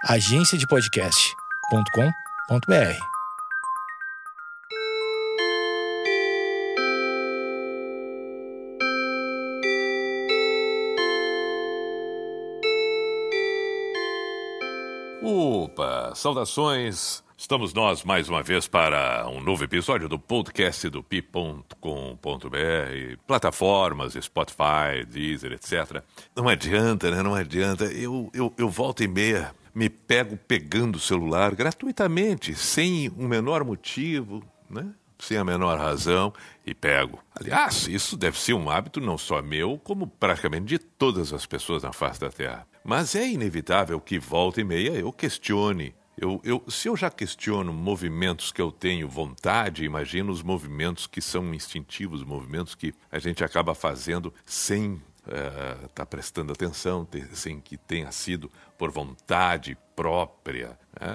agenciadepodcast.com.br. Opa, saudações! Estamos nós mais uma vez para um novo episódio do podcast do pi.com.br, plataformas, Spotify, Deezer, etc. Não adianta, né? Não adianta. Eu volta e meia me pego pegando o celular gratuitamente, sem o menor motivo, né? Sem a menor razão, e pego. Aliás, isso deve ser um hábito não só meu, como praticamente de todas as pessoas na face da Terra. Mas é inevitável que volta e meia eu questione. Se eu já questiono movimentos que eu tenho vontade, imagino os movimentos que são instintivos, movimentos que a gente acaba fazendo sem estar prestando atenção, sem que tenha sido por vontade própria.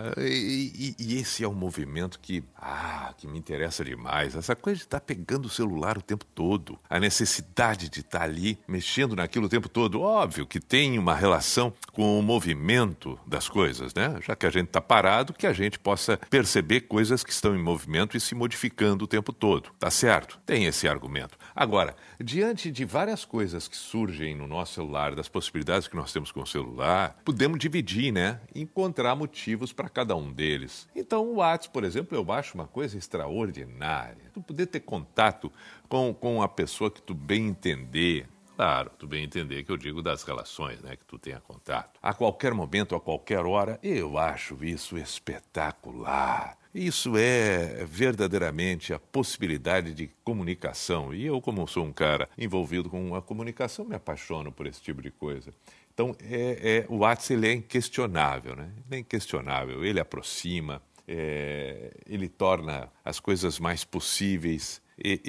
E esse é um movimento que me interessa demais. Essa coisa de estar pegando o celular o tempo todo. A necessidade de estar ali mexendo naquilo o tempo todo. Óbvio que tem uma relação com o movimento das coisas, né? Já que a gente está parado, que a gente possa perceber coisas que estão em movimento e se modificando o tempo todo. Tá certo? Tem esse argumento. Agora, diante de várias coisas que surgem no nosso celular, das possibilidades que nós temos com o celular, podemos dividir, né? Encontrar motivos para cada um deles. Então, o WhatsApp, por exemplo, eu acho uma coisa extraordinária. Tu poder ter contato com a pessoa que tu bem entender. Claro, tu bem entender que eu digo das relações, né? Que tu tenha contato. A qualquer momento, a qualquer hora, eu acho isso espetacular. Isso é verdadeiramente a possibilidade de comunicação. E eu, como sou um cara envolvido com a comunicação, me apaixono por esse tipo de coisa. Então, o WhatsApp ele é inquestionável, né? Ele é inquestionável, ele aproxima, ele torna as coisas mais possíveis.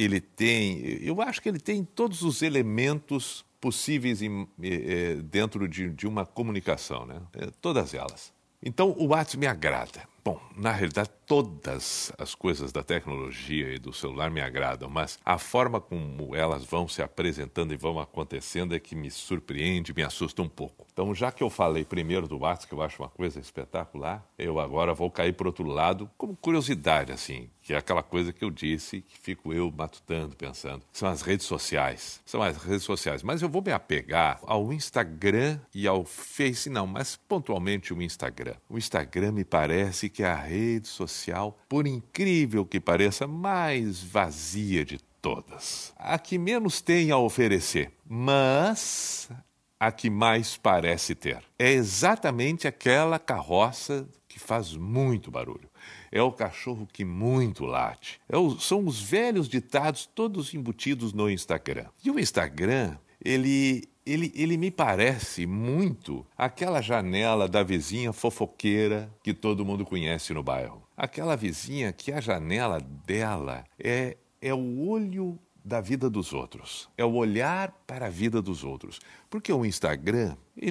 Eu acho que ele tem todos os elementos possíveis dentro de uma comunicação, né? Todas elas. Então, o WhatsApp me agrada. Bom, na realidade, todas as coisas da tecnologia e do celular me agradam, mas a forma como elas vão se apresentando e vão acontecendo é que me surpreende, me assusta um pouco. Então, já que eu falei primeiro do WhatsApp, que eu acho uma coisa espetacular, eu agora vou cair para o outro lado, como curiosidade, assim, que é aquela coisa que eu disse, que fico eu matutando, pensando. São as redes sociais. São as redes sociais. Mas eu vou me apegar ao Instagram e ao Face, não, mas pontualmente o Instagram. O Instagram me parece que é a rede social, por incrível que pareça, mais vazia de todas. A que menos tem a oferecer, mas a que mais parece ter. É exatamente aquela carroça que faz muito barulho. É o cachorro que muito late. São os velhos ditados todos embutidos no Instagram. E o Instagram, ele me parece muito aquela janela da vizinha fofoqueira que todo mundo conhece no bairro. Aquela vizinha que a janela dela é o olho da vida dos outros. É o olhar para a vida dos outros. Porque o Instagram,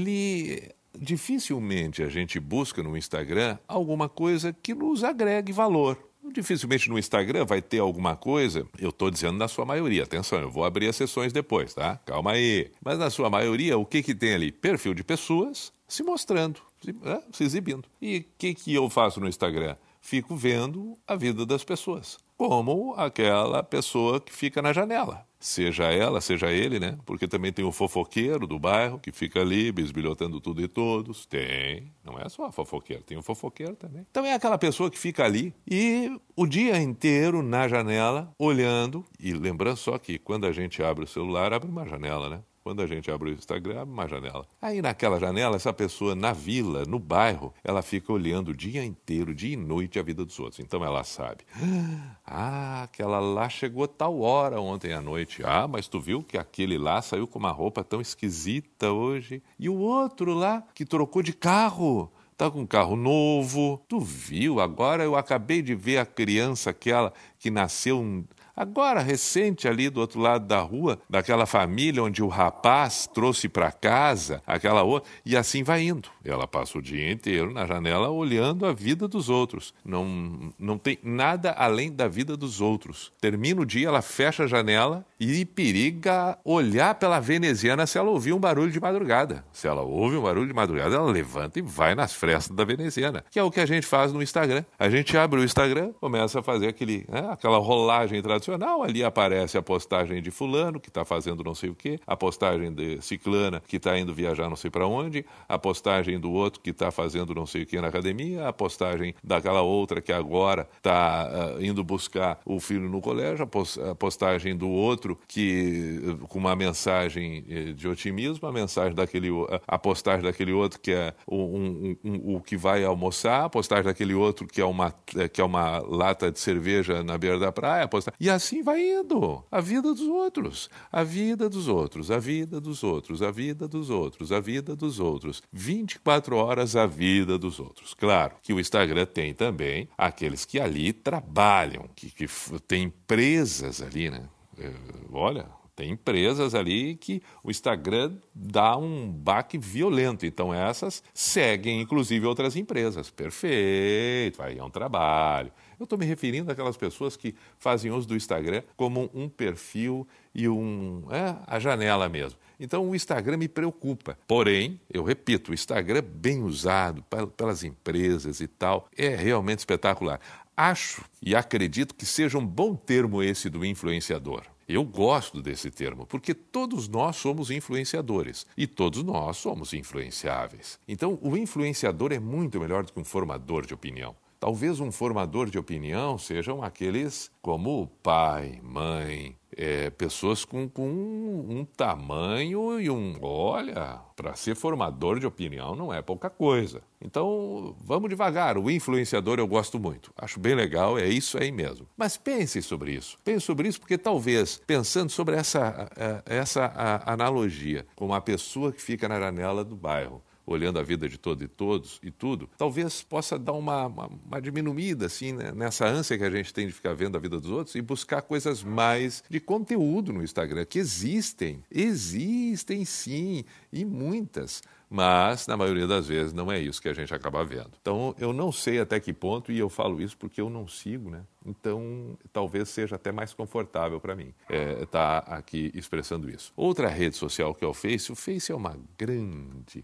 dificilmente a gente busca no Instagram alguma coisa que nos agregue valor. Dificilmente no Instagram vai ter alguma coisa, eu estou dizendo na sua maioria, atenção, eu vou abrir as sessões depois, tá? Calma aí. Mas na sua maioria, o que tem ali? Perfil de pessoas se mostrando, se exibindo. E o que eu faço no Instagram? Fico vendo a vida das pessoas, como aquela pessoa que fica na janela. Seja ela, seja ele, né? Porque também tem o fofoqueiro do bairro que fica ali bisbilhotando tudo e todos. Tem, não é só a fofoqueira, tem o fofoqueiro também. Então é aquela pessoa que fica ali e o dia inteiro na janela, olhando. E lembrando só que quando a gente abre o celular, abre uma janela, né? Quando a gente abre o Instagram, abre uma janela. Aí naquela janela, essa pessoa na vila, no bairro, ela fica olhando o dia inteiro, dia e noite, a vida dos outros. Então ela sabe. Aquela lá chegou tal hora ontem à noite. Mas tu viu que aquele lá saiu com uma roupa tão esquisita hoje? E o outro lá, que trocou de carro, tá com um carro novo. Tu viu? Agora eu acabei de ver a criança aquela que nasceu Agora, recente ali do outro lado da rua, daquela família onde o rapaz trouxe para casa aquela outra, e assim vai indo. Ela passa o dia inteiro na janela olhando a vida dos outros. Não tem nada além da vida dos outros. Termina o dia, ela fecha a janela e periga olhar pela veneziana se ela ouvir um barulho de madrugada. Se ela ouve um barulho de madrugada, ela levanta e vai nas frestas da veneziana, que é o que a gente faz no Instagram. A gente abre o Instagram, começa a fazer aquela rolagem tradicional, ali aparece a postagem de fulano, que está fazendo não sei o quê, a postagem de ciclana, que está indo viajar não sei para onde, a postagem do outro que está fazendo não sei o quê na academia, a postagem daquela outra que agora está indo buscar o filho no colégio, a postagem do outro que com uma mensagem de otimismo, a postagem daquele outro que é o que vai almoçar, a postagem daquele outro que é uma lata de cerveja na beira da praia, e assim vai indo. A vida dos outros, a vida dos outros, a vida dos outros, a vida dos outros, a vida dos outros. 24 horas a vida dos outros. Claro que o Instagram tem também aqueles que ali trabalham, que tem empresas ali, né? Olha, tem empresas ali que o Instagram dá um baque violento. Então essas seguem, inclusive, outras empresas. Perfeito, aí é um trabalho. Eu estou me referindo àquelas pessoas que fazem uso do Instagram como um perfil e a janela mesmo. Então o Instagram me preocupa. Porém, eu repito, o Instagram bem usado pelas empresas e tal é realmente espetacular. Acho e acredito que seja um bom termo esse do influenciador. Eu gosto desse termo, porque todos nós somos influenciadores e todos nós somos influenciáveis. Então, o influenciador é muito melhor do que um formador de opinião. Talvez um formador de opinião sejam aqueles como pai, mãe, pessoas com um tamanho e olha, para ser formador de opinião não é pouca coisa. Então, vamos devagar. O influenciador eu gosto muito. Acho bem legal, é isso aí mesmo. Mas pense sobre isso. Pense sobre isso porque talvez, pensando sobre essa analogia com uma pessoa que fica na janela do bairro, olhando a vida de todos e todos e tudo, talvez possa dar uma diminuída assim, né, nessa ânsia que a gente tem de ficar vendo a vida dos outros e buscar coisas mais de conteúdo no Instagram, que existem sim, e muitas, mas na maioria das vezes não é isso que a gente acaba vendo. Então eu não sei até que ponto, e eu falo isso porque eu não sigo, né? Então talvez seja até mais confortável para mim estar aqui expressando isso. Outra rede social que é o Face é uma grande...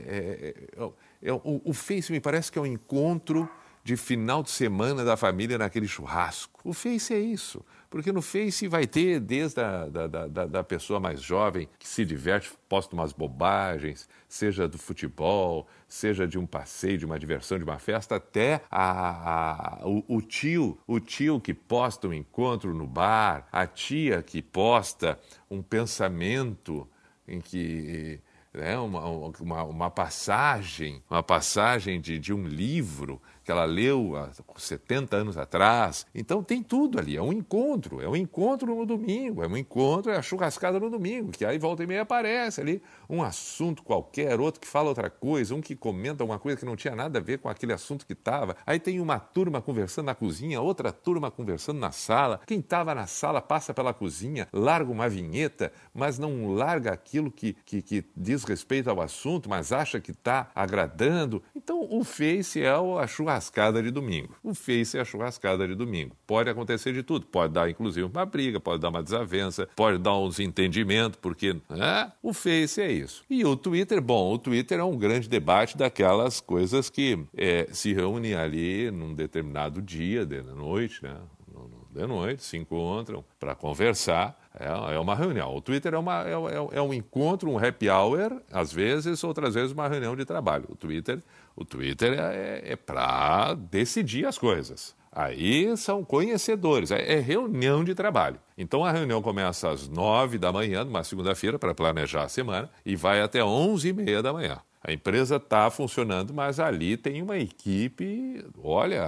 O Face me parece que é um encontro de final de semana da família naquele churrasco. O Face é isso, porque no Face vai ter desde da pessoa mais jovem que se diverte, posta umas bobagens, seja do futebol, seja de um passeio, de uma diversão, de uma festa, até o tio que posta um encontro no bar, a tia que posta um pensamento em que... uma passagem de um livro que ela leu há 70 anos atrás. Então tem tudo ali, é um encontro no domingo, é a churrascada no domingo, que aí volta e meia aparece ali um assunto qualquer, outro que fala outra coisa, um que comenta uma coisa que não tinha nada a ver com aquele assunto que estava. Aí tem uma turma conversando na cozinha, outra turma conversando na sala. Quem estava na sala passa pela cozinha, larga uma vinheta, mas não larga aquilo que diz respeito ao assunto, mas acha que está agradando. Então o Face é a churrascada de domingo. O Face é a churrascada de domingo. Pode acontecer de tudo. Pode dar, inclusive, uma briga, pode dar uma desavença, pode dar um desentendimento, porque o Face é isso. E o Twitter, o Twitter é um grande debate daquelas coisas que se reúnem ali num determinado dia, de noite, né? De noite, se encontram para conversar. É uma reunião. O Twitter é um encontro, um happy hour, às vezes, outras vezes uma reunião de trabalho. O Twitter é para decidir as coisas. Aí são conhecedores, é reunião de trabalho. Então a reunião começa às 9 da manhã, numa segunda-feira, para planejar a semana, e vai até 11h30 da manhã. A empresa está funcionando, mas ali tem uma equipe, olha,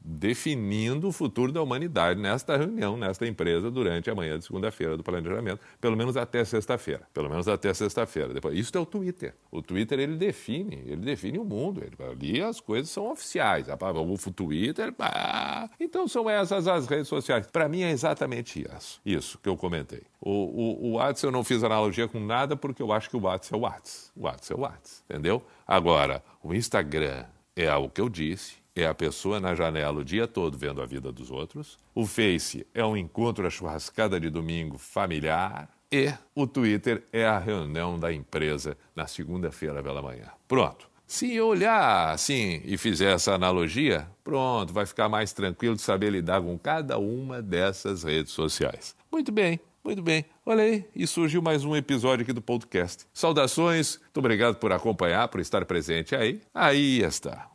definindo o futuro da humanidade nesta reunião, nesta empresa, durante a manhã de segunda-feira do planejamento, pelo menos até sexta-feira. Depois, isso é o Twitter. O Twitter, ele define o mundo. Ali as coisas são oficiais. O Twitter, então são essas as redes sociais. Para mim é exatamente isso que eu comentei. O WhatsApp eu não fiz analogia com nada porque eu acho que o WhatsApp é o WhatsApp. O WhatsApp é o WhatsApp, entendeu? Agora, o Instagram é algo que eu disse, é a pessoa na janela o dia todo vendo a vida dos outros. O Face é um encontro à churrascada de domingo familiar. E o Twitter é a reunião da empresa na segunda-feira pela manhã. Pronto. Se olhar assim e fizer essa analogia, pronto, vai ficar mais tranquilo de saber lidar com cada uma dessas redes sociais. Muito bem. Olha aí, e surgiu mais um episódio aqui do podcast. Saudações, muito obrigado por acompanhar, por estar presente aí. Aí está.